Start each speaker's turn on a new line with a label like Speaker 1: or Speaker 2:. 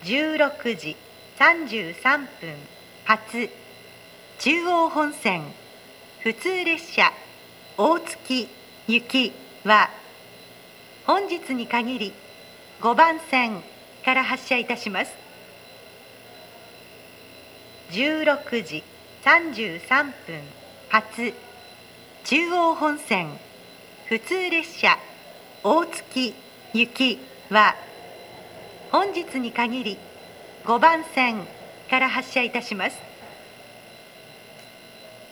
Speaker 1: 16時33分発中央本線普通列車大月行きは本日に限り5番線から発車いたします。16時33分発中央本線普通列車大月行きは本日に限り5番線から発車いたします。